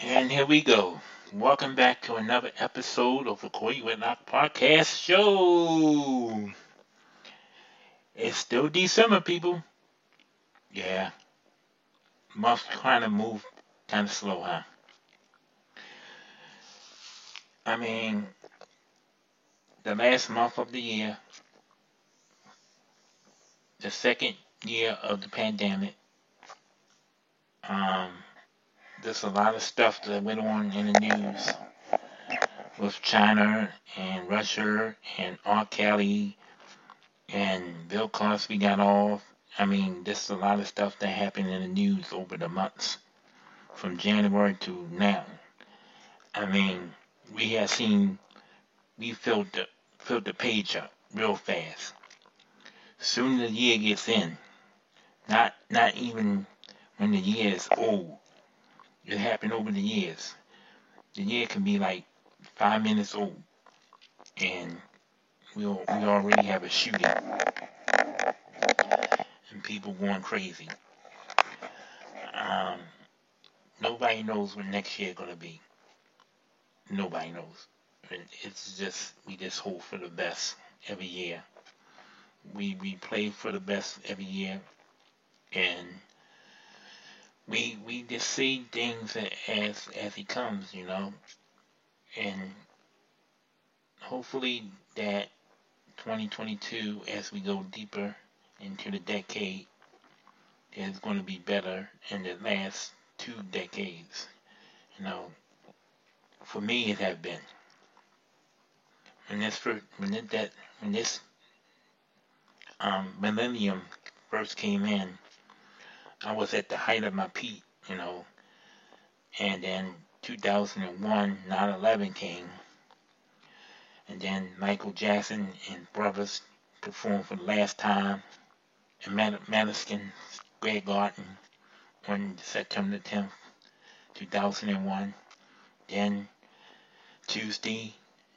And here we go. Welcome back to another episode of the Corey Whitlock Podcast Show. It's still December, people. Yeah, months kind of move kind of slow, huh? I mean, the last month of the year, the second year of the pandemic, um, there's a lot of stuff that went on in the news with China and Russia and R. Kelly and Bill Cosby got off. I mean, there's a lot of stuff that happened in the news over the months from January to now. I mean, we have seen we filled the page up real fast. Soon the year gets in, not even when the year is old. It happened over the years. The year can be like 5 minutes old, and we already have a shooting and people going crazy. Um, Nobody knows what next year gonna be. Nobody knows. And it's just we just hope for the best every year. We play for the best every year, and we just see things as it comes, and hopefully that 2022, as we go deeper into the decade, is going to be better in the last 2 decades. You know, for me, it has been when this millennium first came in. I was at the height of my peak, and then 2001, 9/11 came, and then Michael Jackson and brothers performed for the last time in Madison Square Garden on September 10th, 2001. Then Tuesday,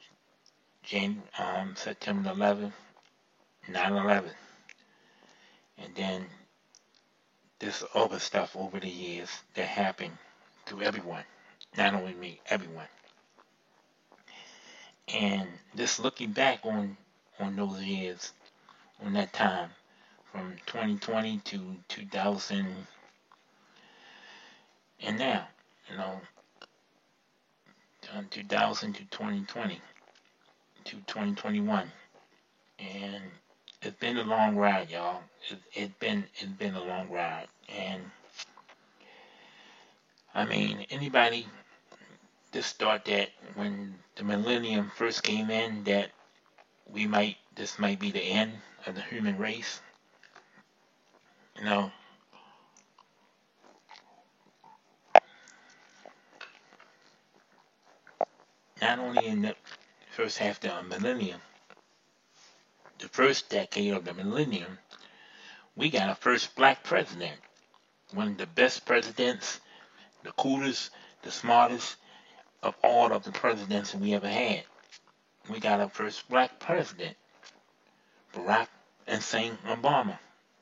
September 11th, 9/11, and then this other stuff over the years that happened to everyone, not only me, everyone. And just looking back on those years, on that time, from 2020 to 2000 and now, you know, 2000 to 2020 to 2021, and it's been a long ride, y'all. It's been a long ride, and I mean anybody just thought that when the millennium first came in that this might be the end of the human race. You know, not only in the first half of the millennium, the first decade of the millennium, we got a first black president. One of the best presidents, the coolest, the smartest of all of the presidents we ever had. We got our first black president, Barack Hussein Obama.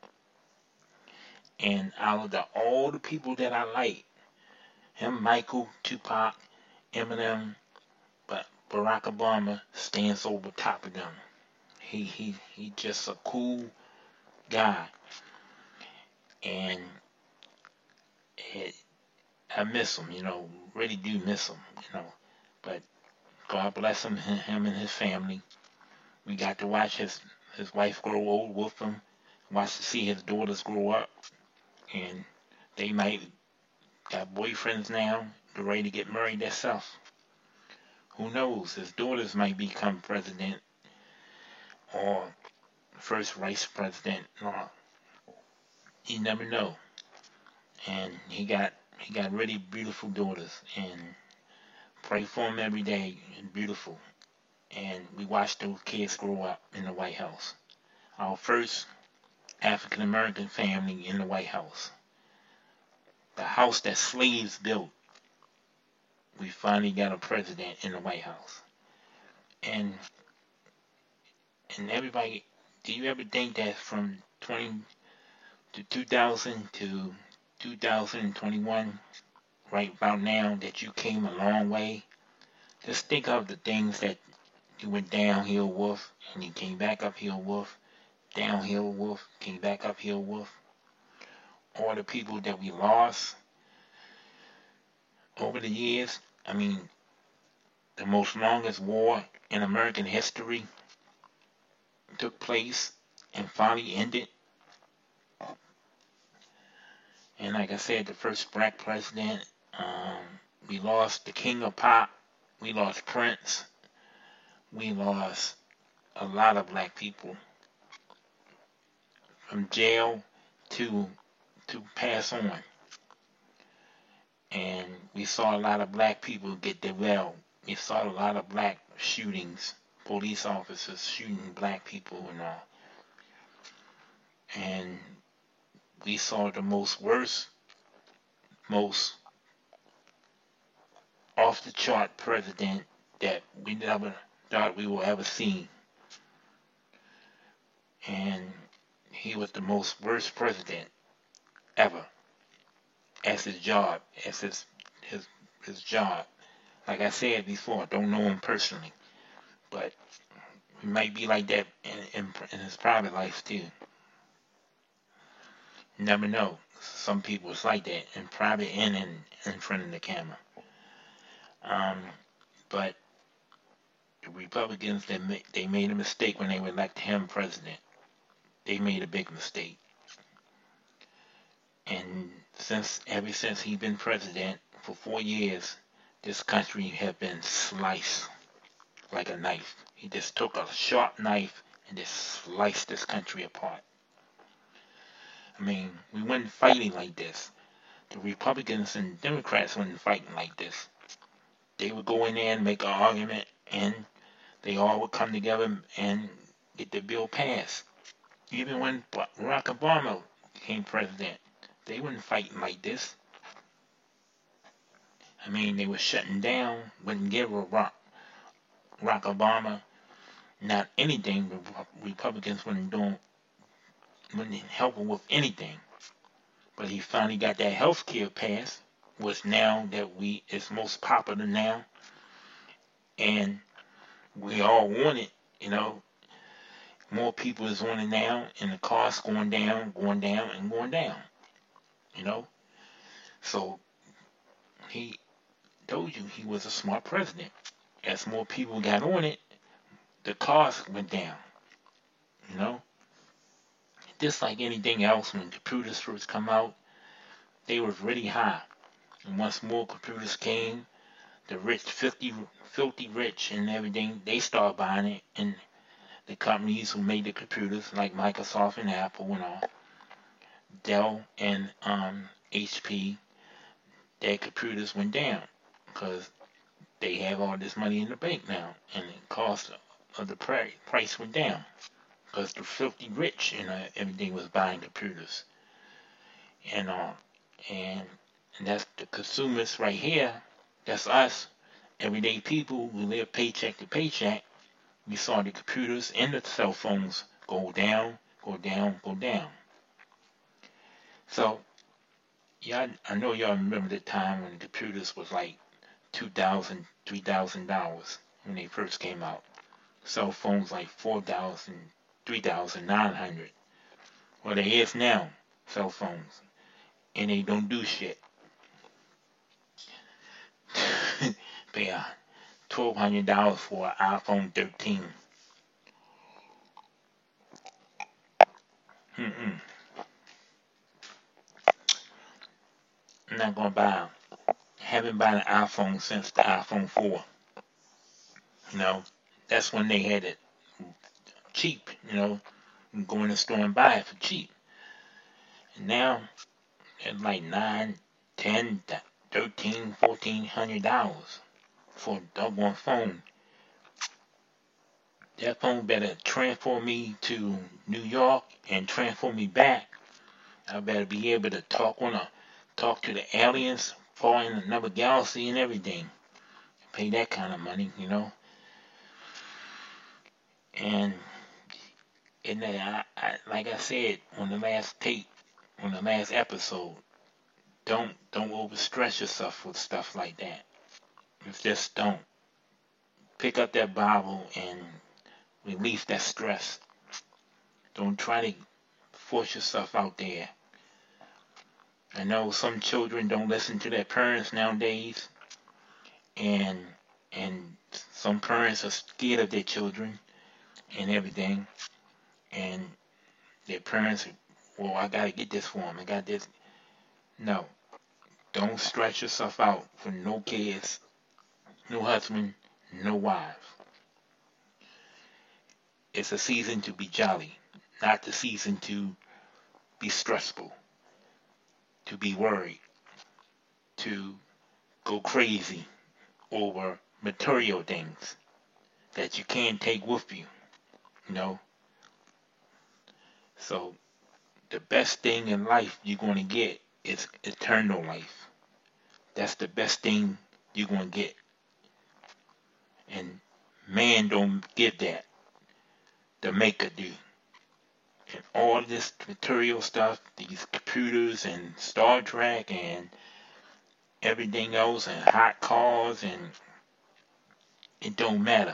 And out of all the people that I like, him, Michael, Tupac, Eminem, but Barack Obama stands over top of them. He just a cool guy, and it, I miss him. Really do miss him. But God bless him and his family. We got to watch his wife grow old with him, watch to see his daughters grow up, and they might got boyfriends now. They're ready to get married themselves. Who knows? His daughters might become president or first vice president. Or you never know. And he got really beautiful daughters, and pray for him every day. And beautiful. And we watched those kids grow up in the White House. Our first African American family in the White House. The house that slaves built. We finally got a president in the White House. And everybody, do you ever think that from 20 to 2000 to 2021, right about now that you came a long way. Just think of the things that you went downhill with, and you came back uphill with, downhill with, came back uphill with. All the people that we lost over the years. I mean, the most longest war in American history took place and finally ended. And like I said, the first black president, we lost the king of pop, we lost Prince, we lost a lot of black people from jail to pass on. And we saw a lot of black people get derailed. We saw a lot of black shootings, police officers shooting black people and all. And we saw the most off the chart president that we never thought we would ever see. And he was the most worst president ever as his job, as his job. Like I said before, I don't know him personally, but he might be like that in his private life too. You never know. Some people it's like that in private and in front of the camera. Um, but the Republicans, they made a mistake when they elected him president. They made a big mistake. And ever since he's been president for 4 years, this country has been sliced like a knife. He just took a sharp knife and just sliced this country apart. I mean, we weren't fighting like this. The Republicans and Democrats weren't fighting like this. They would go in there and make an argument, and they all would come together and get the bill passed. Even when Barack Obama became president, they weren't fighting like this. I mean, they were shutting down, wouldn't give Barack Obama not anything. The Republicans wouldn't help him with anything. But he finally got that health care passed, which now that it's most popular now, and we all want it, you know. More people is on it now, and the cost going down, and going down, you know. So he told you he was a smart president. As more people got on it, the cost went down, you know. Just like anything else, when computers first come out, they were really high. And once more computers came, the rich, filthy rich and everything, they started buying it. And the companies who made the computers, like Microsoft and Apple and all, Dell and HP, their computers went down because they have all this money in the bank now, and the cost of the price went down because the filthy rich and everything was buying computers and all, and that's the consumers right here. That's us, everyday people who live paycheck to paycheck. We saw the computers and the cell phones go down, go down, go down. So, yeah, I know y'all remember the time when computers was like $2,000, $3,000 when they first came out. Cell phones like 4,000, 3,900. Well, they is now, cell phones, and they don't do shit. Pay $1,200 for an iPhone 13. I'm not gonna buy. Haven't bought an iPhone since the iPhone 4. You know, that's when they had it cheap. You know, you can go in the store and buy it for cheap. And now it's like 9, 10, 13, $1,400 for a doggone phone. That phone better transfer me to New York and transfer me back. I better be able to talk to the aliens far in another galaxy and everything. Pay that kind of money, you know. And then like I said on the last tape, on the last episode, don't overstress yourself with stuff like that. Just don't. Pick up that Bible and release that stress. Don't try to force yourself out there. I know some children don't listen to their parents nowadays, and and some parents are scared of their children and everything, and their parents, well, I gotta get this for them. I got this. No, don't stress yourself out for no kids, no husband, no wife. It's a season to be jolly, not the season to be stressful, to be worried, to go crazy over material things that you can't take with you, you know. So the best thing in life you're going to get is eternal life. That's the best thing you're going to get. And man don't give that. The maker do. And all this material stuff, these computers and Star Trek and everything else and hot cars, and it don't matter.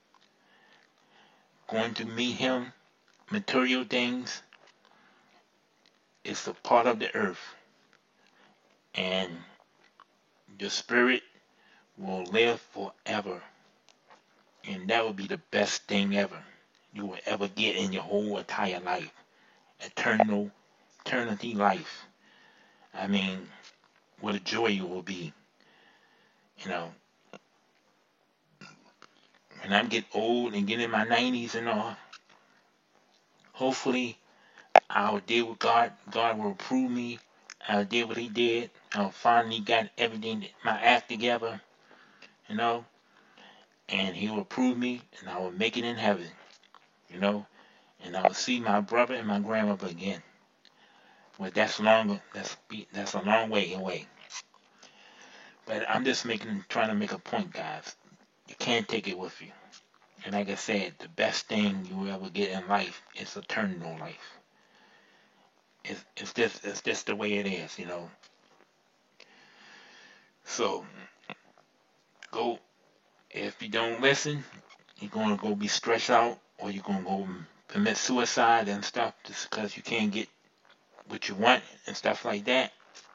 Going to meet him, material things, is a part of the earth. And your spirit will live forever. And that will be the best thing ever you will ever get in your whole entire life. Eternity life. I mean, what a joy it will be. You know, when I get old and get in my 90s and all, hopefully I'll deal with God. God will approve me. I'll do what He did. I'll finally got everything, my act together, you know, and He will approve me, and I will make it in heaven, you know, and I will see my brother and my grandmother again. Well, that's long. That's a long way away. But I'm just trying to make a point, guys. You can't take it with you. And like I said, the best thing you will ever get in life is eternal life. It's just the way it is, you know. So go. If you don't listen, you're gonna go be stressed out, or you're gonna go commit suicide and stuff just because you can't get what you want and stuff like that.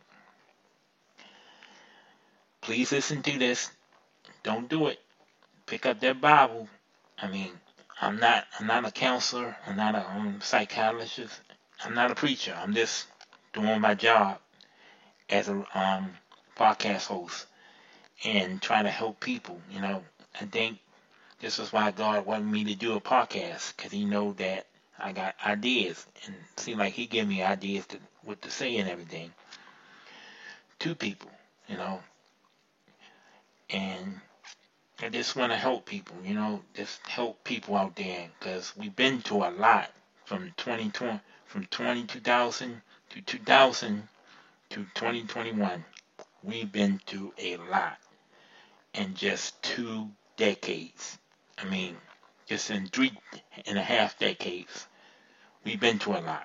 Please listen to this. Don't do it. Pick up that Bible. I mean, I'm not a counselor. I'm not a psychologist. I'm not a preacher. I'm just doing my job as a podcast host and trying to help people. You know, I think this is why God wanted me to do a podcast, because He know that I got ideas, and it seems like He gave me ideas to what to say and everything to people. You know, and I just want to help people, you know, just help people out there, because we've been to a lot from 2020, from 2000 to 2000 to 2021. We've been to a lot in just 2 decades. I mean, just in 3.5 decades, we've been to a lot.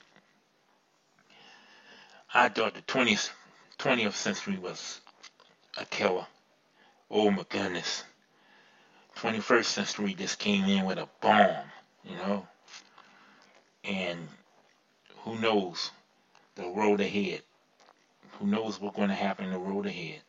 I thought the 20th century was a killer. Oh my goodness. 21st century just came in with a bomb, you know, and who knows the road ahead. Who knows what's going to happen in the road ahead.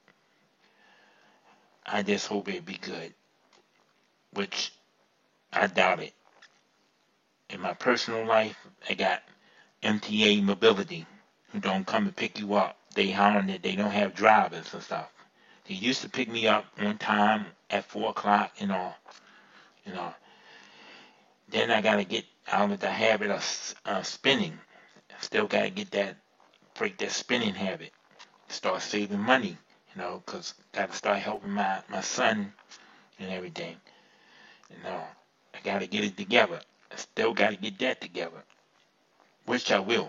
I just hope it be good, which I doubt it. In my personal life, I got MTA Mobility, who don't come and pick you up. They hound that they don't have drivers and stuff. They used to pick me up one time at 4 o'clock and all, you know. Then I got to get out of the habit of spinning. Still got to break that spinning habit. Start saving money, you know, because got to start helping my son and everything. You know, I got to get it together. I still got to get that together, which I will.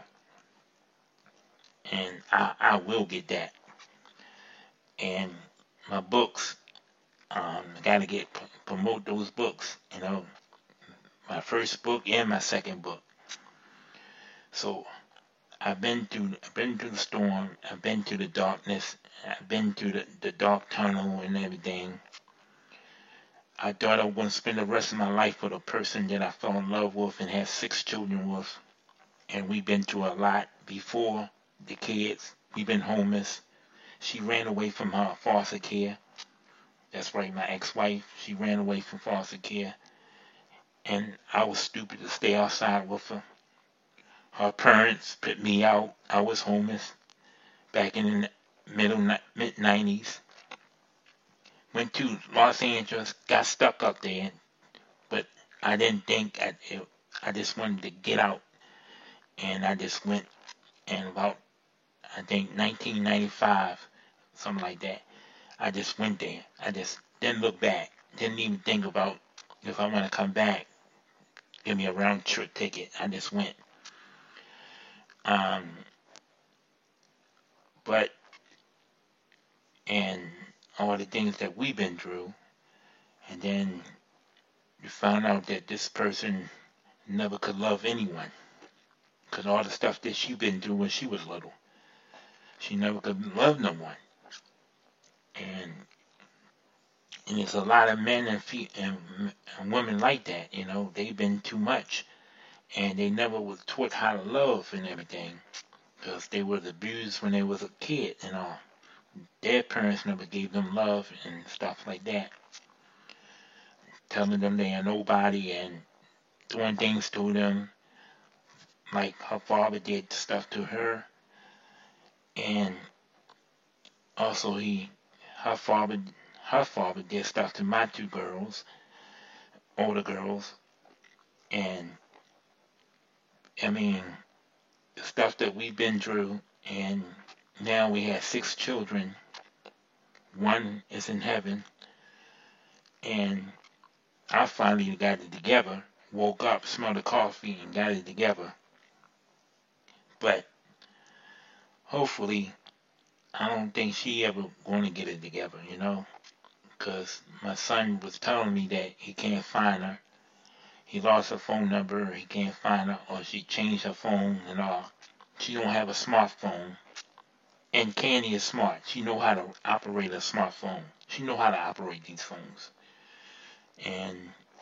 And I will get that. And my books, I got to promote those books, you know, my first book and my second book. So I've been through the storm. I've been through the darkness. I've been through the dark tunnel and everything. I thought I was going to spend the rest of my life with a person that I fell in love with and had 6 children with. And we've been through a lot before the kids. We've been homeless. She ran away from her foster care. That's right, my ex-wife. She ran away from foster care. And I was stupid to stay outside with her. Her parents put me out. I was homeless back in the mid 90s. Went to Los Angeles, got stuck up there, but I didn't think I just wanted to get out, and I just went. And about I think 1995, something like that, I just went there. I just didn't look back. Didn't even think about if I want to come back. Give me a round trip ticket. I just went. Um, but and all the things that we've been through, and then you found out that this person never could love anyone, because all the stuff that she been through when she was little, she never could love no one. And there's a lot of men and women like that. They've been too much, and they never was taught how to love and everything, because they was abused when they was a kid and all. Their parents never gave them love and stuff like that, telling them they are nobody and doing things to them like her father did stuff to her. And also her father her father did stuff to my 2 girls, older girls. And I mean, the stuff that we've been through, and now we have 6 children. One is in heaven, and I finally got it together. Woke up, smelled the coffee, and got it together. But hopefully, I don't think she ever going to get it together, because my son was telling me that he can't find her. He lost her phone number, he can't find her, or she changed her phone and all. She don't have a smartphone. And Candy is smart. She know how to operate a smartphone. She know how to operate these phones. And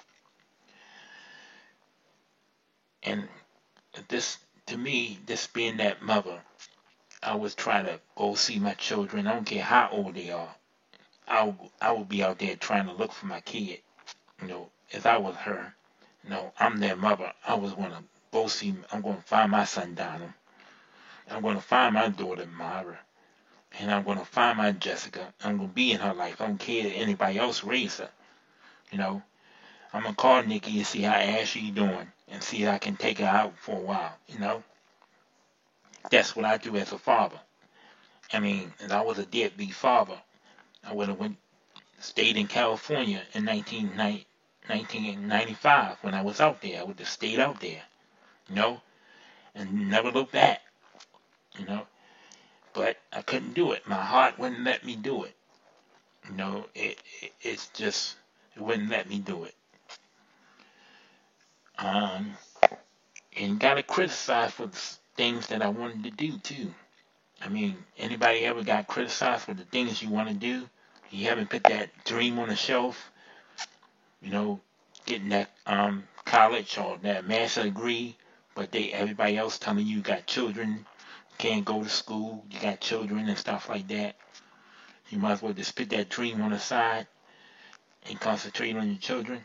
and this, to me, this being that mother, I was trying to go see my children. I don't care how old they are. I will be out there trying to look for my kid. If I was her, I'm their mother. I was going to go see. I'm going to find my son Donald. I'm going to find my daughter Mara. And I'm going to find my Jessica. I'm going to be in her life. I don't care if anybody else raise her. I'm going to call Nikki and see how Ashley doing. And see if I can take her out for a while. That's what I do as a father. I mean, if I was a deadbeat father, I would have stayed in California in 1995 when I was out there. I would have stayed out there, you know, and never looked back, you know. But I couldn't do it. My heart wouldn't let me do it. It's just, it wouldn't let me do it. And got to criticize for the things that I wanted to do too. I mean, anybody ever got criticized for the things you want to do? You haven't put that dream on the shelf, getting that college or that master's degree, but everybody else telling you got children, can't go to school, you got children and stuff like that. You might as well just put that dream on the side and concentrate on your children.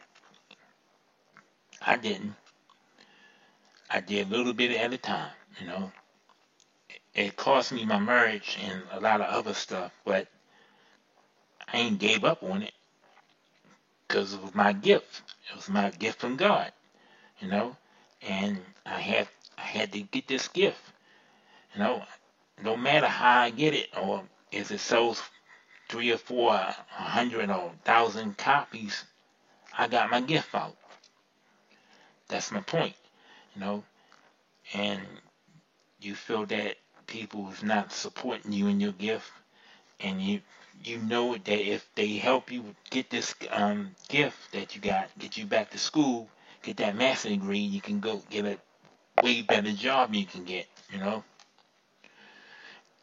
I didn't. I did a little bit at a time. It cost me my marriage and a lot of other stuff, but I ain't gave up on it because it was my gift. It was my gift from God, you know, and I had to get this gift, you know. No matter how I get it, or if it sells 3 or 4, 100 or 1,000 copies, I got my gift out. That's my point, you know. And you feel that people is not supporting you in your gift, and you know that if they help you get this gift that you got, get you back to school, get that master's degree, you can go get a way better job you can get,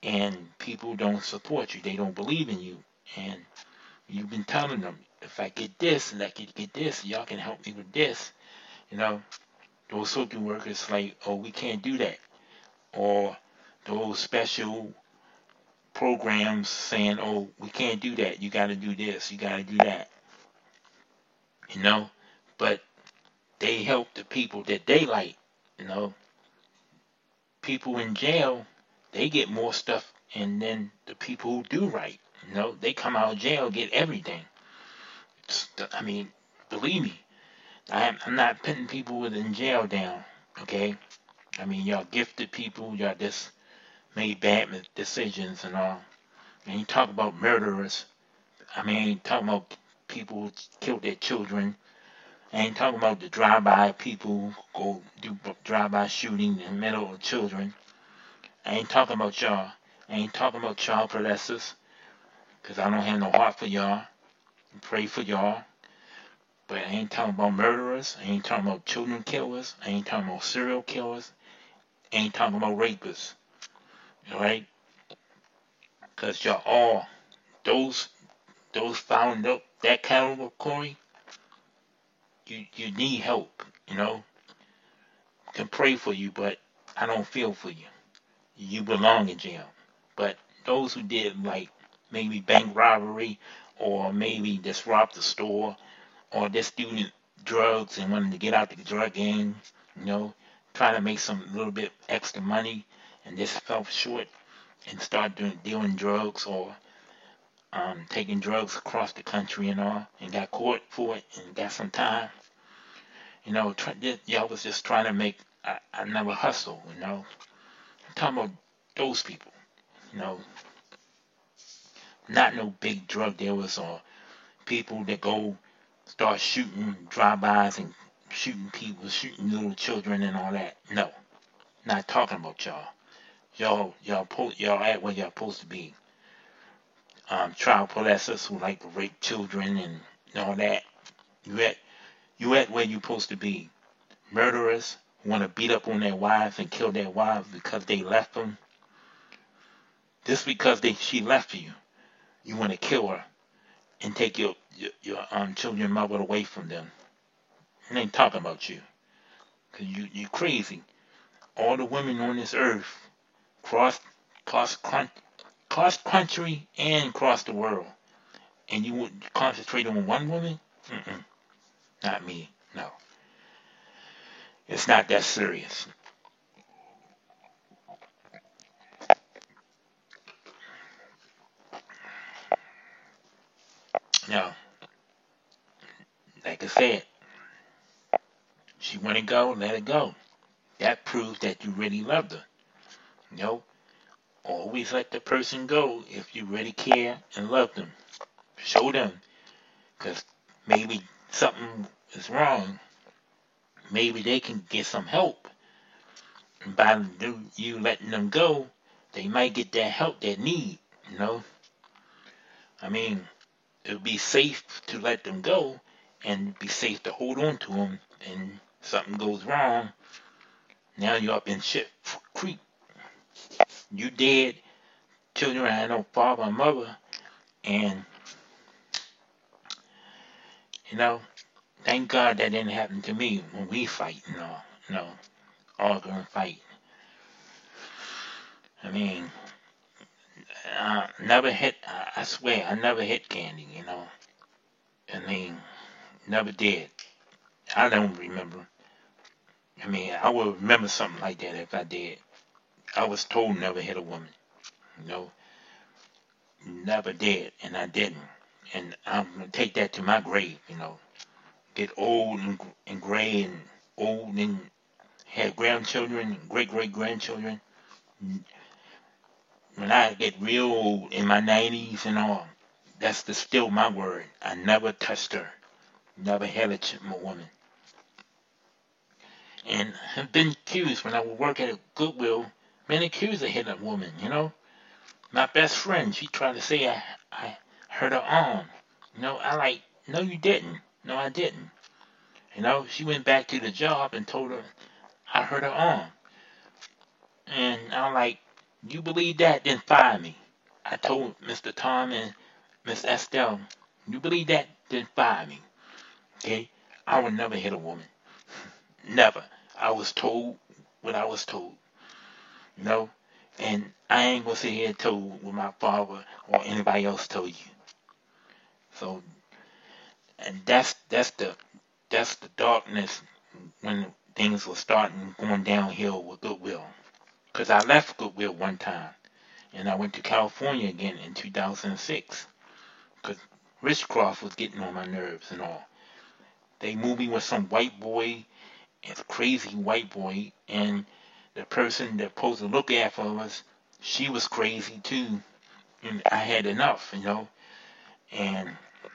and people don't support you. They don't believe in you. And you've been telling them, if I get this and I can get this, y'all can help me with this. You know, those social workers like, oh, we can't do that. Or those special programs saying, oh, we can't do that. You got to do this. You got to do that. You know, but they help the people that they like. You know, people in jail, they get more stuff, and then the people who do right. You know, they come out of jail get everything. I mean, believe me, I'm not putting people in jail down. Okay, I mean, y'all gifted people, y'all just made bad decisions and all. And you talk about murderers. I mean, I ain't talking about people who killed their children. I ain't talking about the drive-by people who go do drive-by shooting in the middle of children. I ain't talking about y'all. I ain't talking about child molesters, because I don't have no heart for y'all. I pray for y'all. But I ain't talking about murderers. I ain't talking about children killers. I ain't talking about serial killers. I ain't talking about rapists. Alright? Because y'all all, those found up that category, you need help, you know. I can pray for you, but I don't feel for you. You belong in jail. But those who did like maybe bank robbery or maybe disrupt the store or just doing drugs and wanting to get out the drug game, you know, trying to make some little bit extra money and just fell short and start doing drugs or taking drugs across the country and all, and got caught for it and got some time. You know, y'all was just trying to make another hustle. You know, I'm talking about those people. You know, not no big drug dealers or people that go start shooting drive-bys and shooting people, shooting little children and all that. No, not talking about y'all. Y'all at where y'all supposed to be. Child molesters who like to rape children and all that. You at where you supposed to be. Murderers who want to beat up on their wives and kill their wives because they left them. Just because she left you, you want to kill her and take your children mother away from them. It ain't talking about you. Cause you crazy. All the women on this earth, cross cross cross country and across the world, and you would concentrate on one woman? Mm-mm, not me. No, it's not that serious. No, like I said, she want to go, let her go. That proves that you really loved her. You know, always let the person go if you really care and love them. Show them, because maybe something is wrong. Maybe they can get some help. And by you letting them go, they might get that help they need. You know, I mean, it would be safe to let them go, and be safe to hold on to them. And something goes wrong, now you're up in shit creek. You dead. Children had no father or mother, and you know, thank God that didn't happen to me when we fight and all. You know, arguing and fight. I mean, never hit. I swear, I never hit Candy. You know, I mean, never did. I don't remember. I mean, I would remember something like that if I did. I was told never hit a woman. You know, never did, and I didn't. And I'm gonna take that to my grave. You know, get old and gray and old and have grandchildren, great great grandchildren. When I get real old in my 90s and all, that's still my word. I never touched her, never had a woman. And I've been accused when I would work at a Goodwill, been accused of hitting a woman, you know. My best friend, she tried to say I hurt her arm. You know, I like, no you didn't. No I didn't. You know, she went back to the job and told her I hurt her arm. And I'm like, You believe that, then fire me. I told Mr. Tom and Miss Estelle, you believe that, then fire me. Okay? I would never hit a woman. Never. I was told what I was told. You know? And I ain't gonna sit here and tell what my father or anybody else told you. So, and that's the darkness when things were starting going downhill with Goodwill. Cause I left Goodwill one time and I went to California again in 2006. Cause Richcroft was getting on my nerves and all. They moved me with some white boy, a crazy white boy, and the person that supposed to look after us, she was crazy too. And I had enough, and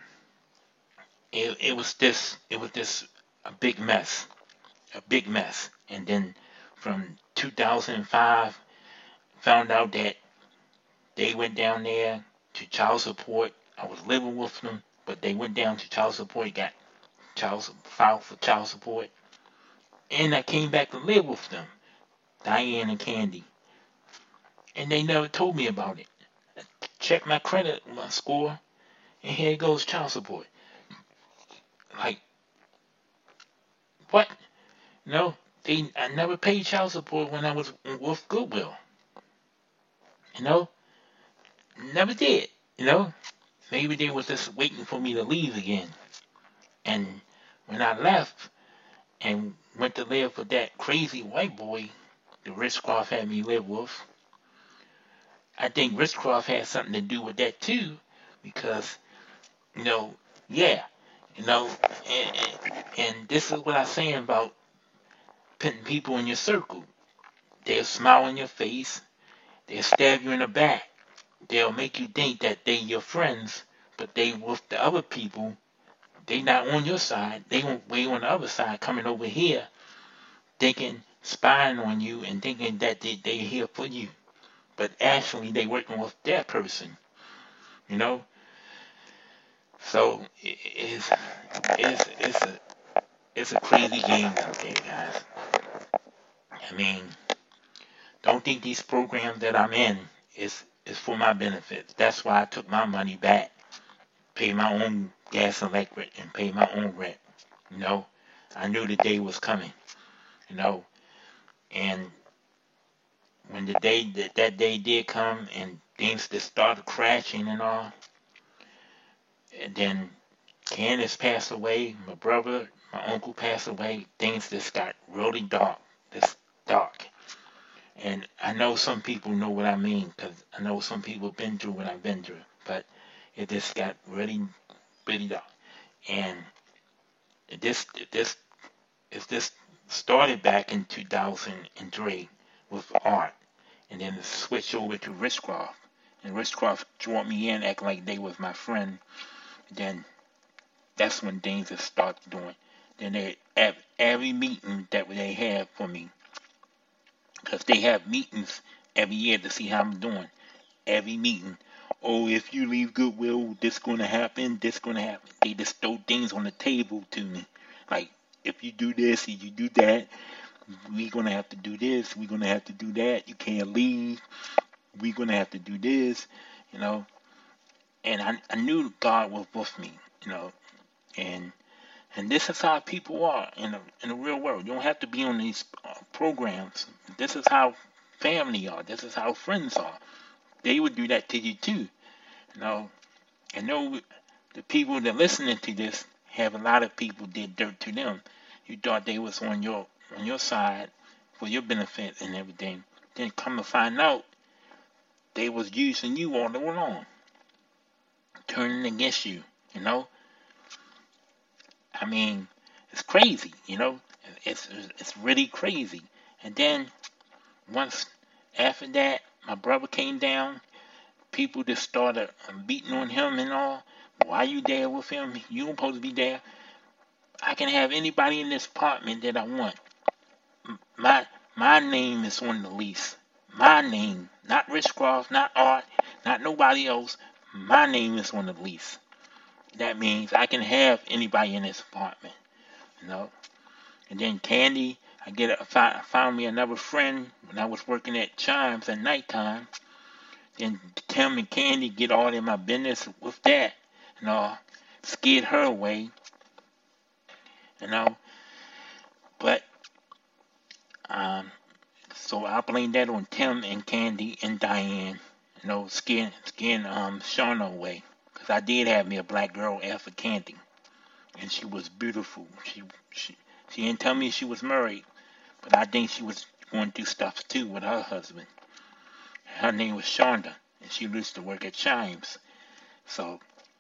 it was this a big mess, a big mess. And then from 2005, found out that they went down there to child support. I was living with them, but they went down to child support, got filed for child support, and I came back to live with them, Diane and Candy, and they never told me about it. Check my credit, my score, and here goes child support. Like what? No, I never paid child support when I was with Goodwill. You know, never did. You know, maybe they was just waiting for me to leave again. And when I left and went to live with that crazy white boy the Ritz-Croft had me live with, I think Ritz-Croft had something to do with that too, because you know, yeah, you know, and this is what I'm saying about putting people in your circle. They'll smile in your face, they'll stab you in the back, they'll make you think that they your friends, but they with the other people. They not on your side. They way on the other side, coming over here, thinking, spying on you, and thinking that they here for you. But actually, they working with that person. You know. So it's a crazy game out there, guys. I mean, don't think these programs that I'm in is for my benefit. That's why I took my money back, pay my own gas and electric, and pay my own rent. You know, I knew the day was coming. You know, and when the day that day did come and things just started crashing and all, and then Candace passed away, my brother, my uncle passed away, things just got really dark, just dark. And I know some people know what I mean, because I know some people been through what I've been through, but it just got really, really dark. And this, this, this started back in 2003 with art, and then it switched over to Richcroft. And Richcroft brought me in, acting like they was my friend. Then that's when things just started doing. Then they at every meeting that they have for me, because they have meetings every year to see how I'm doing. Every meeting. Oh, if you leave Goodwill, this gonna happen, this gonna happen. They just throw things on the table to me. Like, if you do this, if you do that, we gonna have to do this, we gonna have to do that, you can't leave, we gonna have to do this, you know. And I knew God was with me, you know. And this is how people are in the real world. You don't have to be on these programs. This is how family are. This is how friends are. They would do that to you too, you know. I know the people that listening to this have a lot of people did dirt to them. You thought they was on your side for your benefit and everything. Then come to find out they was using you all along, turning against you, you know. I mean, it's crazy, you know. It's really crazy. And then once after that, my brother came down. People just started beating on him and all. Why you there with him? You don't supposed to be there. I can have anybody in this apartment that I want. My my name is on the lease. My name, not Richcroft, not Art, not nobody else. My name is on the lease. That means I can have anybody in this apartment, you know. And then Candy found me another friend when I was working at Chimes at nighttime. Then Tim and Candy get all in my business with that, you know, scared her away, you know. But um, so I blame that on Tim and Candy and Diane, you know, scaring Shauna away. Cause I did have me a black girl after Candy, and she was beautiful. She she didn't tell me she was married, but I think she was going through stuff too with her husband. Her name was Shonda, and she used to work at Chimes. So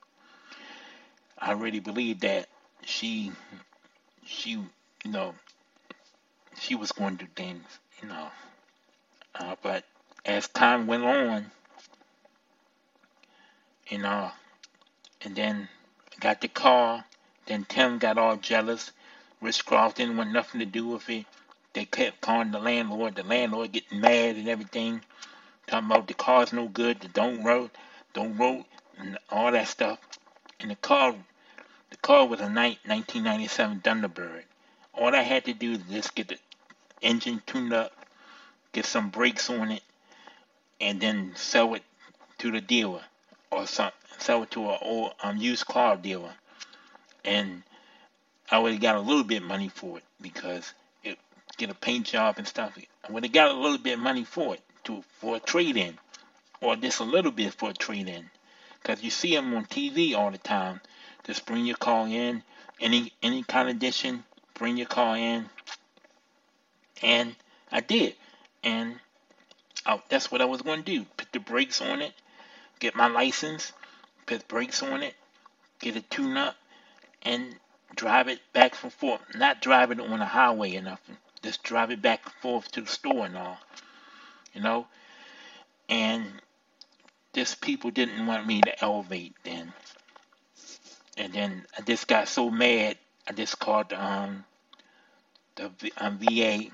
I really believe that she she you know she was going through things, you know. But as time went on, you know, and then got the car, then Tim got all jealous. Rich Croft didn't want nothing to do with it. They kept calling the landlord getting mad and everything, talking about the car's no good, the don't roll, and all that stuff. And the car was a 1997 Thunderbird. All I had to do was just get the engine tuned up, get some brakes on it, and then sell it to the dealer or sell it to an old used car dealer. And I would have got a little bit of money for it because it get a paint job and stuff. I would have got a little bit of money for it for a trade in, or just a little bit for a trade in. Because you see them on TV all the time. Just bring your car in, any kind of condition, bring your car in, and I did, and that's what I was going to do. Put the brakes on it, get my license, put brakes on it, get it tuned up, and drive it back and forth. Not drive it on the highway or nothing. Just drive it back and forth to the store and all, you know. And just people didn't want me to elevate then. And then I just got so mad. I just called the VA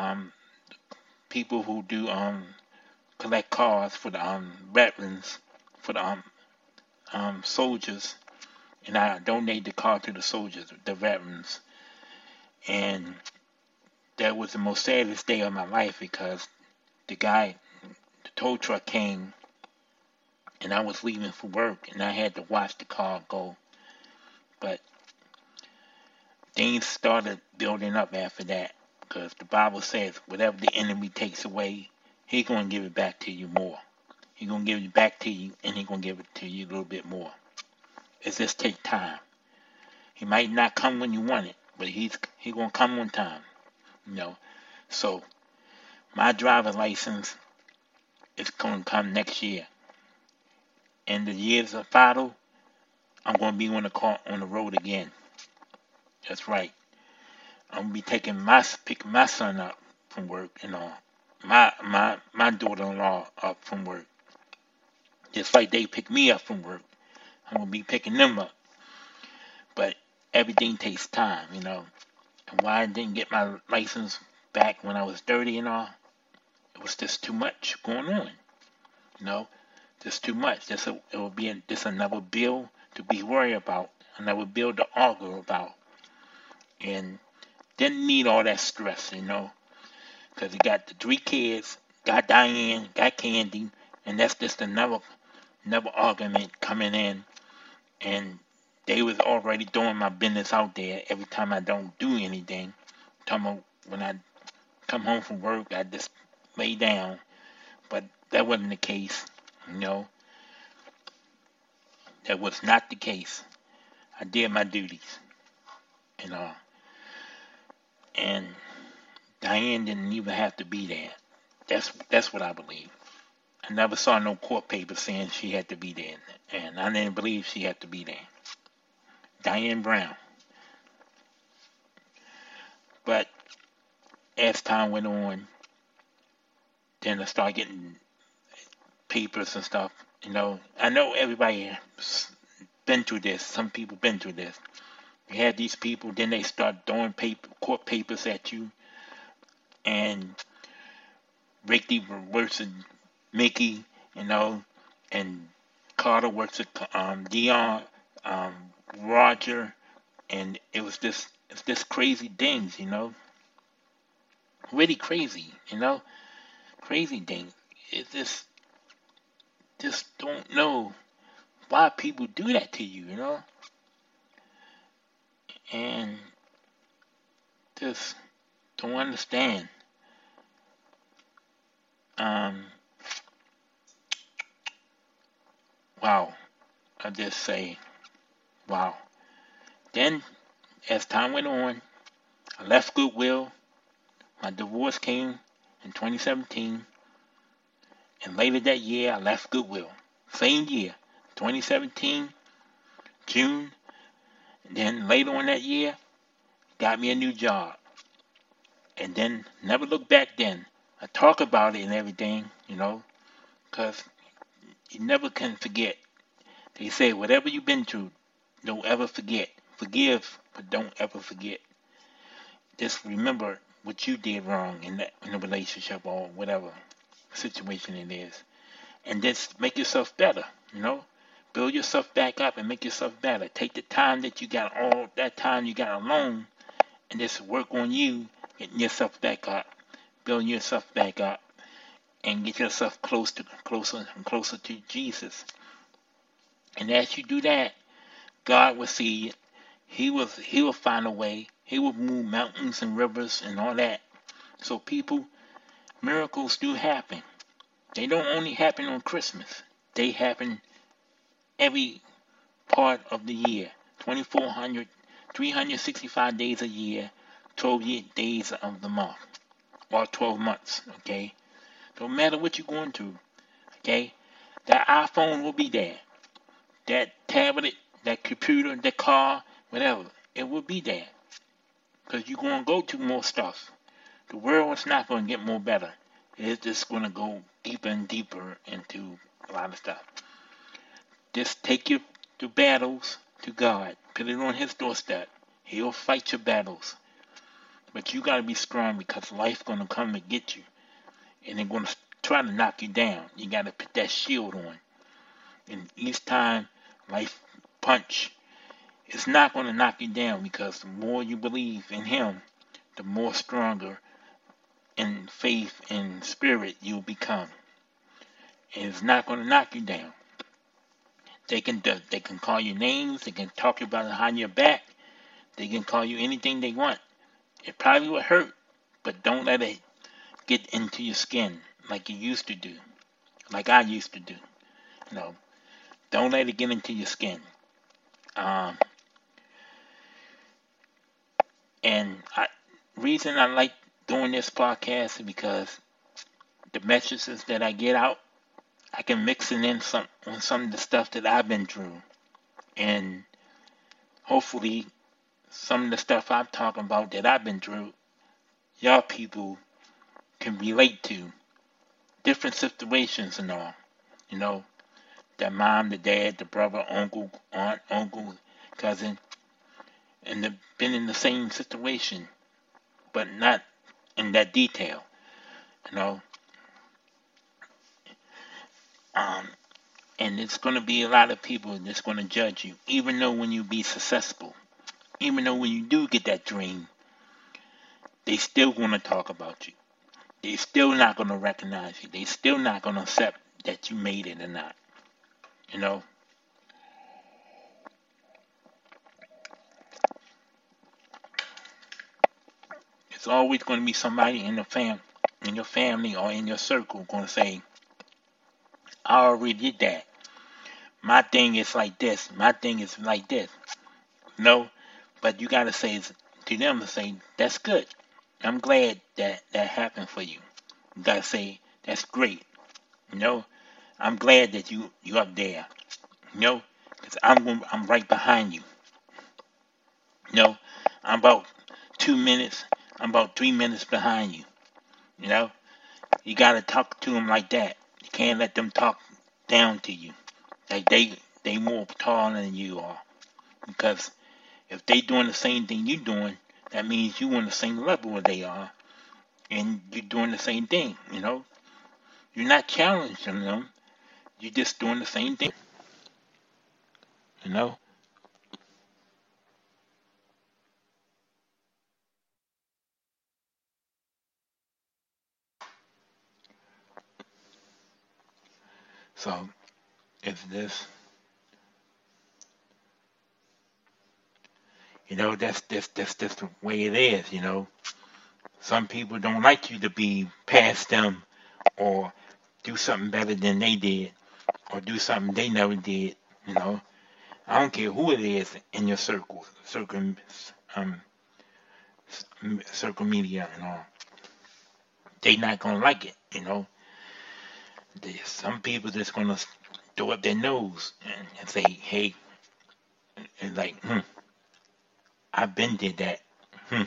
people who do collect cars for the veterans, for the soldiers, and I donate the car to the soldiers, the veterans. And that was the most saddest day of my life because the tow truck came, and I was leaving for work, and I had to watch the car go. But things started building up after that because the Bible says whatever the enemy takes away, he's going to give it back to you more. He's going to give it back to you, and he's going to give it to you a little bit more. It just take time. He might not come when you want it, but he's going to come on time, you know. So my driver license is going to come next year. And the years of Fido, I'm going to be on the road again. That's right. I'm gonna be picking my son up from work and all. My daughter-in-law up from work. Just like they pick me up from work. I'm gonna be picking them up. But everything takes time, you know. And why I didn't get my license back when I was 30 and all, it was just too much going on. You know, just too much. It will be just another bill to be worried about, another bill to argue about, and didn't need all that stress, you know, because he got the 3 kids, got Diane, got Candy, and that's just another argument coming in, and they was already doing my business out there every time I don't do anything. Talking about when I come home from work, I just lay down, but that wasn't the case, you know. That was not the case. I did my duties, you know, and Diane didn't even have to be there. That's what I believe. I never saw no court paper saying she had to be there, and I didn't believe she had to be there. Diane Brown. But as time went on, then I started getting papers and stuff. You know, I know everybody been through this. Some people been through this. You had these people, then they start throwing court papers at you, and Ricky works with Mickey, you know, and Carter works with Dion, Roger, and it's just crazy things, you know. really crazy, crazy thing. It just don't know why people do that to you, and just don't understand. Um, wow, I just say, wow. Then, as time went on, I left Goodwill. My divorce came in 2017, and later that year, I left Goodwill. Same year, 2017, June. And then later on that year, got me a new job. And then never looked back then. I talk about it and everything, because you never can forget. They say whatever you've been through, don't ever forget. Forgive, but don't ever forget. Just remember what you did wrong in the relationship or whatever situation it is, and just make yourself better. Build yourself back up and make yourself better. Take the time that you got, all that time you got alone, and just work on you getting yourself back up, building yourself back up, and get yourself closer and closer to Jesus. And as you do that, God will see it. He will find a way. He will move mountains and rivers and all that. So people, miracles do happen. They don't only happen on Christmas. They happen every part of the year. 2400, 365 days a year, 12 days of the month, or 12 months, okay? No matter what you're going through, okay? That iPhone will be there. That tablet, that computer, that car, whatever, it will be there. Because you're going to go through more stuff. The world is not going to get more better. It's just going to go deeper and deeper into a lot of stuff. Just take your battles to God. Put it on His doorstep. He'll fight your battles. But you got to be strong because life's going to come and get you. And they're going to try to knock you down. You got to put that shield on. And each time life punch, it's not going to knock you down because the more you believe in Him, the more stronger in faith and spirit you'll become. And it's not going to knock you down. They can call you names. They can talk about it behind your back. They can call you anything they want. It probably will hurt, but don't let it get into your skin like you used to do, like I used to do. You know, don't let it get into your skin. Um, and reason I like doing this podcast is because the messages that I get out, I can mix it in some on some of the stuff that I've been through, and hopefully some of the stuff I'm talking about that I've been through, y'all people can relate to different situations and all. You know, the mom, the dad, the brother, uncle, aunt, uncle, cousin, and they've been in the same situation, but not in that detail. You know, um, and it's going to be a lot of people that's going to judge you, even though when you be successful, even though when you do get that dream, they still going to talk about you. They still not going to recognize you. They still not going to accept that you made it or not. You know, it's always going to be somebody in your family or in your circle going to say, "I already did that. My thing is like this. My thing is like this." No, but you got to say to them to say, "That's good. I'm glad that that happened for you." You got to say, "That's great." You know, I'm glad that you up there. You know, because I'm right behind you. You know, I'm about 2 minutes. I'm about 3 minutes behind you. You know, you gotta talk to them like that. You can't let them talk down to you. Like they more taller than you are. Because if they doing the same thing you doing, that means you on the same level as they are, and you're doing the same thing. You know, you're not challenging them. You're just doing the same thing. You know. So it's this, that's the way it is. Some people don't like you to be past them or do something better than they did or do something they never did. You know, I don't care who it is in your um, circle media and all. They not gonna like it. There's some people that's gonna throw up their nose and say, "Hey," and like, I've been did that. Hmm,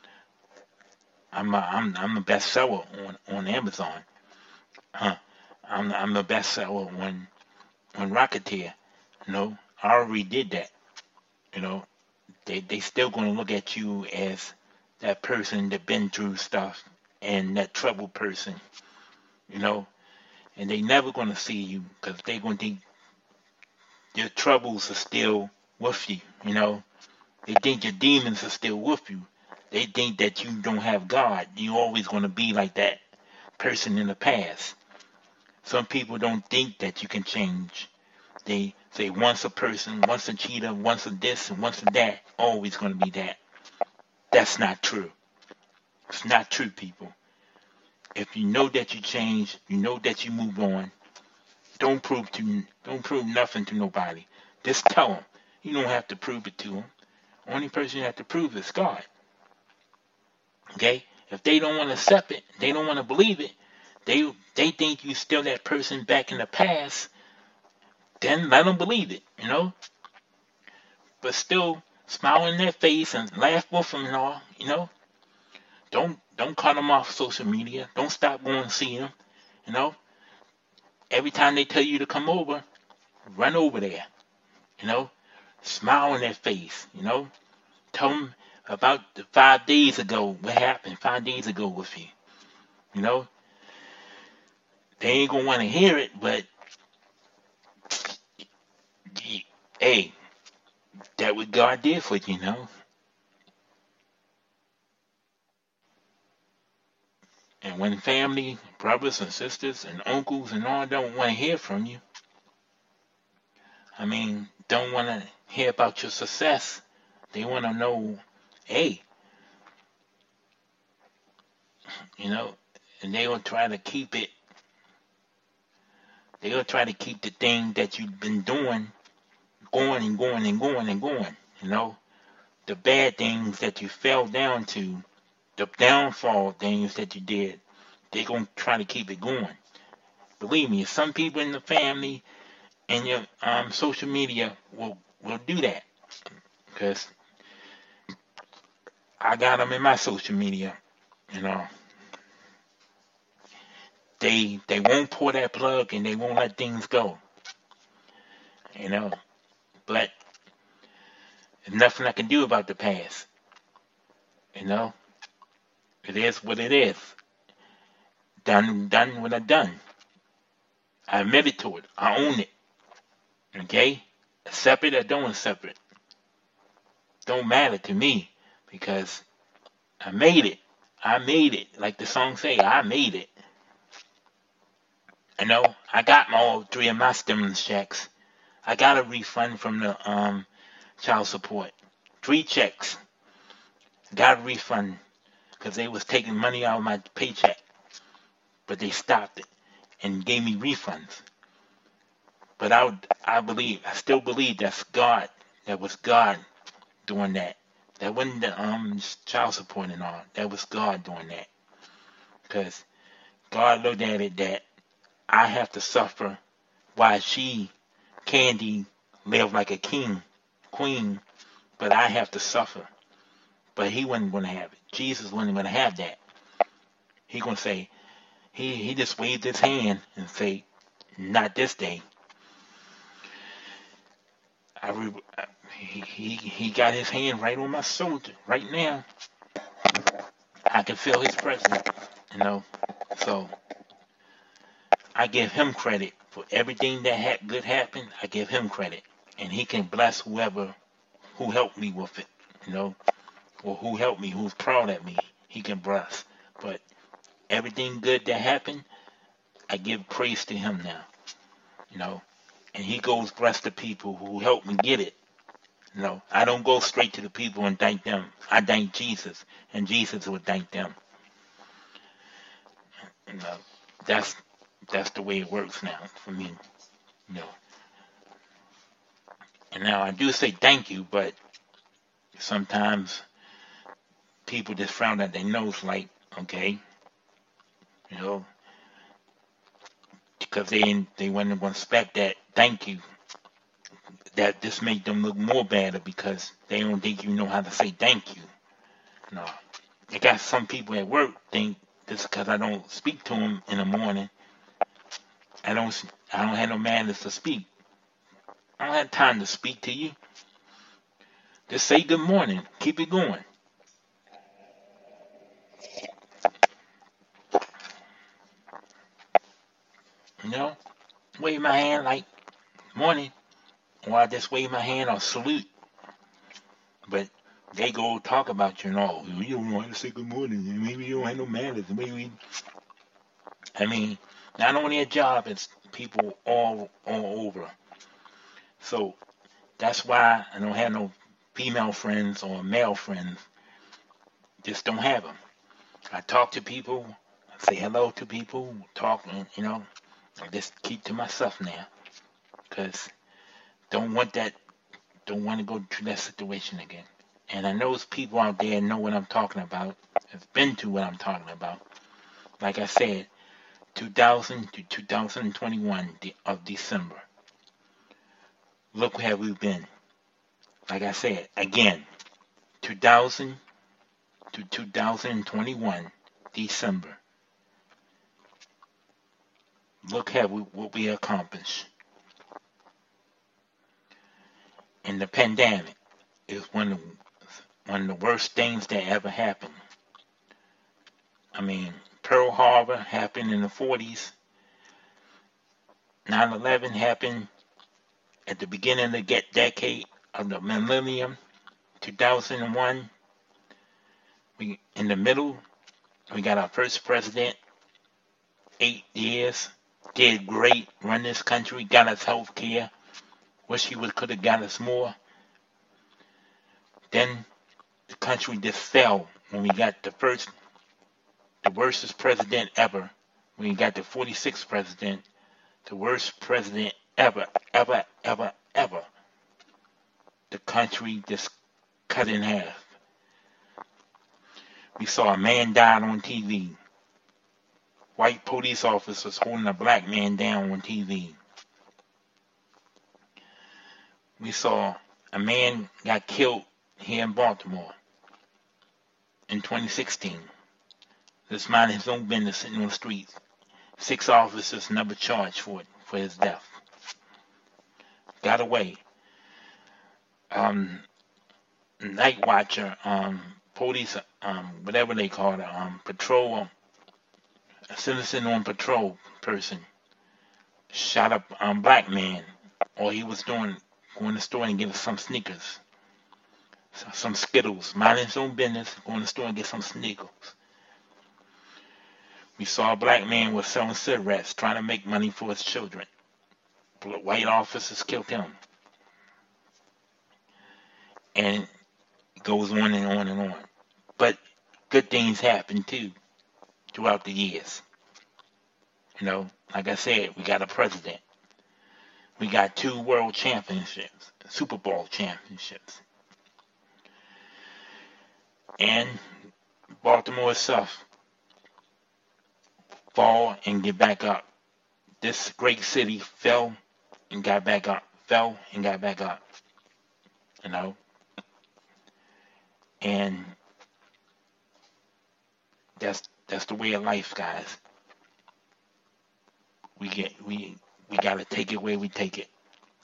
I'm a bestseller on Amazon. Huh? I'm the bestseller on Rocketeer. I already did that. You know, they still gonna look at you as that person that been through stuff and that troubled person. You know, and they never gonna see you because they gonna think your troubles are still with you. They think your demons are still with you. They think that you don't have God. You always gonna be like that person in the past. Some people don't think that you can change. They say once a person, once a cheater, once a this, and once a that, always gonna be that. That's not true. It's not true, people. If you know that you change, you know that you move on. Don't prove nothing to nobody. Just tell them. You don't have to prove it to them. Only person you have to prove is God. Okay? If they don't want to accept it, they don't want to believe it, they think you still that person back in the past, then let them believe it. But still smile in their face and laugh with them and all. Don't cut them off social media. Don't stop going to see them. You know, every time they tell you to come over, run over there. You know, smile in their face. Tell them about the 5 days ago, what happened 5 days ago with you. You know, they ain't gonna want to hear it, but hey, that what God did for you. And when family, brothers and sisters and uncles and all don't want to hear from you, I mean, don't want to hear about your success. They want to know, hey, you know, and they will try to keep it. They will try to keep the thing that you've been doing going and going and going and going. The bad things that you fell down to, the downfall things that you did, they're going to try to keep it going. Believe me, some people in the family and your social media will do that because I got them in my social media. You know, they won't pull that plug and they won't let things go. You know, but there's nothing I can do about the past. You know, it is what it is. Done what I done. I admitted to it. I own it. Okay, accept it or don't accept it. Don't matter to me because I made it. I made it. Like the song say, I made it. I got all three of my stimulus checks. I got a refund from the child support. 3 checks. Got a refund because they was taking money out of my paycheck, but they stopped it and gave me refunds. But I still believe that's God. That was God doing that. That wasn't the child support and all. That was God doing that. Because God looked at it that I have to suffer while Candy, live like a queen, but I have to suffer. But he wasn't going to have it. Jesus wasn't going to have that. He going to say, he just waved his hand and say, not this day. He got his hand right on my shoulder right now. I can feel his presence, you know. So I give him credit for everything that good happened. I give him credit, and he can bless who helped me with it, you know, or who helped me, who's proud of me. He can bless. But everything good that happened, I give praise to him now. you know, and he goes bless the people who helped me get it. You know, I don't go straight to the people and thank them. I thank Jesus, and Jesus will thank them. You know, that's that's the way it works now for me. You know, and now I do say thank you, but sometimes people just frown at their nose, like, okay, you know, because they wouldn't expect that thank you. That just make them look more better because they don't think you know how to say thank you. No, I got some people at work think just because I don't speak to them in the morning, I don't I don't have no manners to speak. I don't have time to speak to you. Just say good morning. Keep it going. You know, wave my hand like morning, or I just wave my hand or salute. But they go talk about you and all. You don't know how to say good morning. Maybe you don't have no manners. Maybe I mean, not only a job, it's people all over. So that's why I don't have no female friends or male friends. Just don't have them. I talk to people, say hello to people, talk, and I just keep to myself now, cause don't want that, don't want to go through that situation again. And I know those people out there know what I'm talking about, have been to what I'm talking about. Like I said, 2000 to 2021 of December. Look where we've been. Like I said, again, 2000 to 2021 December. Look at what we accomplished. And the pandemic is one of the worst things that ever happened. I mean, Pearl Harbor happened in the 40s. 9/11 happened at the beginning of the decade of the millennium. 2001, we in the middle. We got our first president, 8 years, did great, run this country, got us health care. Wish he could have got us more. Then the country just fell when we got the worstest president ever. When we got the 46th president, the worst president ever, ever, ever, ever. The country just cut in half. We saw a man die on TV. White police officers holding a black man down on TV. We saw a man got killed here in Baltimore in 2016. Just minding his own business sitting on the streets. 6 officers never charged for his death. Got away. Night watcher, police, whatever they call it, patrol, a citizen on patrol person shot up black man, or he was going to the store and get some sneakers, some Skittles, minding his own business, going to the store and get some sneakers. We saw a black man was selling cigarettes, trying to make money for his children. White officers killed him. And it goes on and on and on. But good things happen too throughout the years. Like I said, we got a president. We got 2 world championships, Super Bowl championships. And Baltimore itself fall and get back up. This great city fell and got back up. Fell and got back up. And that's the way of life, guys. We gotta take it where we take it.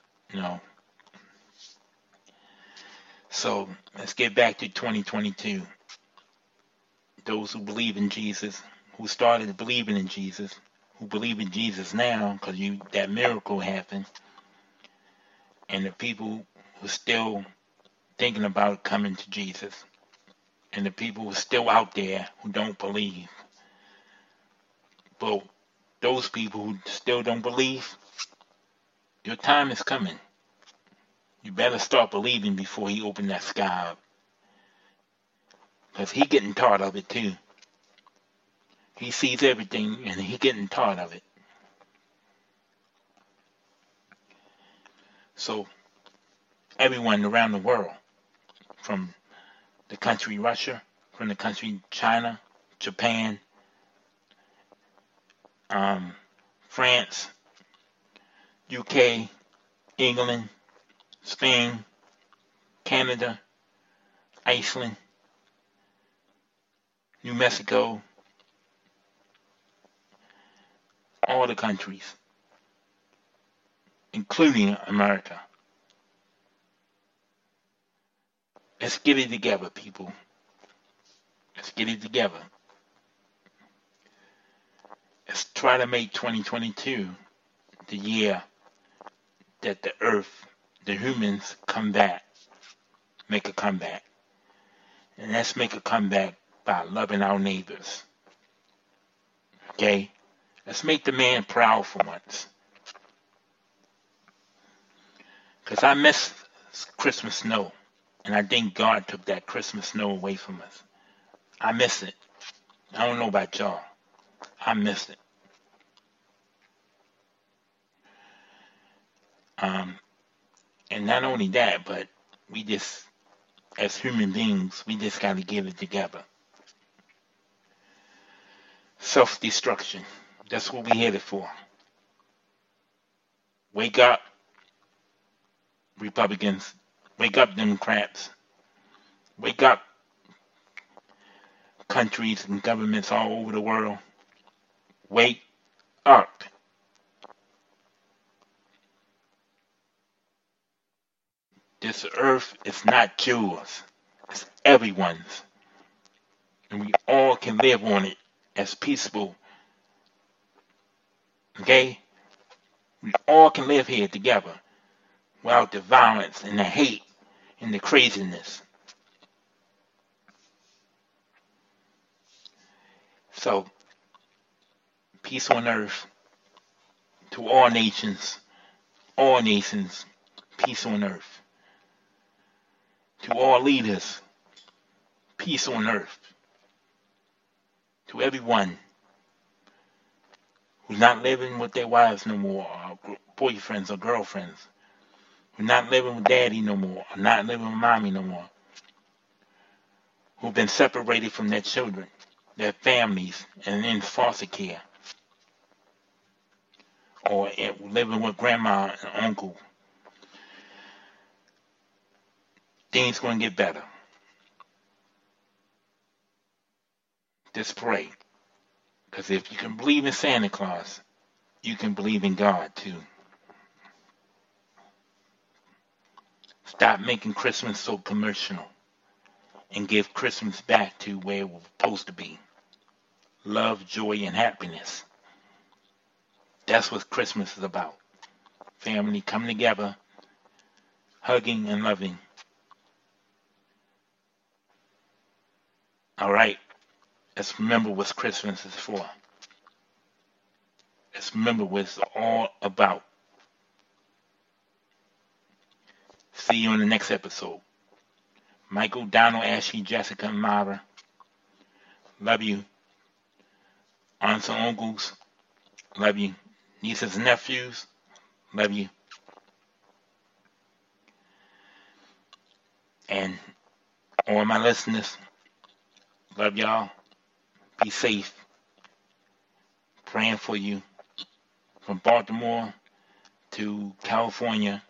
So let's get back to 2022. Those who believe in Jesus, who started believing in Jesus, who believe in Jesus now because that miracle happened, and the people who still thinking about coming to Jesus, and the people who are still out there who don't believe. But those people who still don't believe, Your time is coming. You better start believing before he open that sky up. Because he getting tired of it too. He sees everything and he getting tired of it. So everyone around the world, from the country Russia, from the country China, Japan, France, UK, England, Spain, Canada, Iceland, New Mexico, all the countries, including America. Let's get it together, people. Let's get it together. Let's try to make 2022 the year that the earth, the humans come back, make a comeback. And let's make a comeback by loving our neighbors. Okay? Let's make the man proud for once. Because I miss Christmas snow. And I think God took that Christmas snow away from us. I miss it. I don't know about y'all. I miss it. And not only that, but we just, as human beings, we just got to get it together. Self-destruction. That's what we headed for. Wake up, Republicans. Wake up, Democrats. Wake up, countries and governments all over the world. Wake up. This earth is not yours. It's everyone's. And we all can live on it as peaceful. Okay? We all can live here together without the violence and the hate and the craziness. So, peace on earth to all nations, peace on earth. To all leaders, peace on earth. To everyone who's not living with their wives no more, or boyfriends or girlfriends, who's not living with daddy no more, or not living with mommy no more, who've been separated from their children, their families, and in foster care, or living with grandma and uncle. Things going to get better. Just pray. Because if you can believe in Santa Claus, you can believe in God too. Stop making Christmas so commercial and give Christmas back to where it was supposed to be. Love, joy, and happiness. That's what Christmas is about. Family coming together, hugging and loving. All right, let's remember what Christmas is for. Let's remember what it's all about. See you in the next episode. Michael, Donald, Ashley, Jessica, and Mara. Love you. Aunts and uncles. Love you. Nieces and nephews. Love you. And all my listeners. Love y'all. Be safe. Praying for you. From Baltimore to California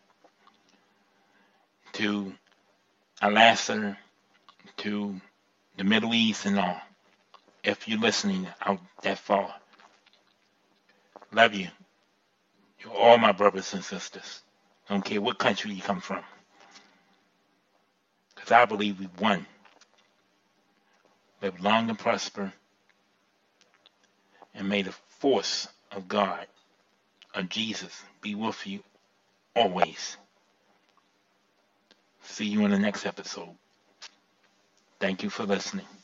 to Alaska to the Middle East and all. If you're listening out that far. Love you. You're all my brothers and sisters. Don't care what country you come from. Because I believe we won. Live long and prosper. And may the force of God, of Jesus, be with you always. See you in the next episode. Thank you for listening.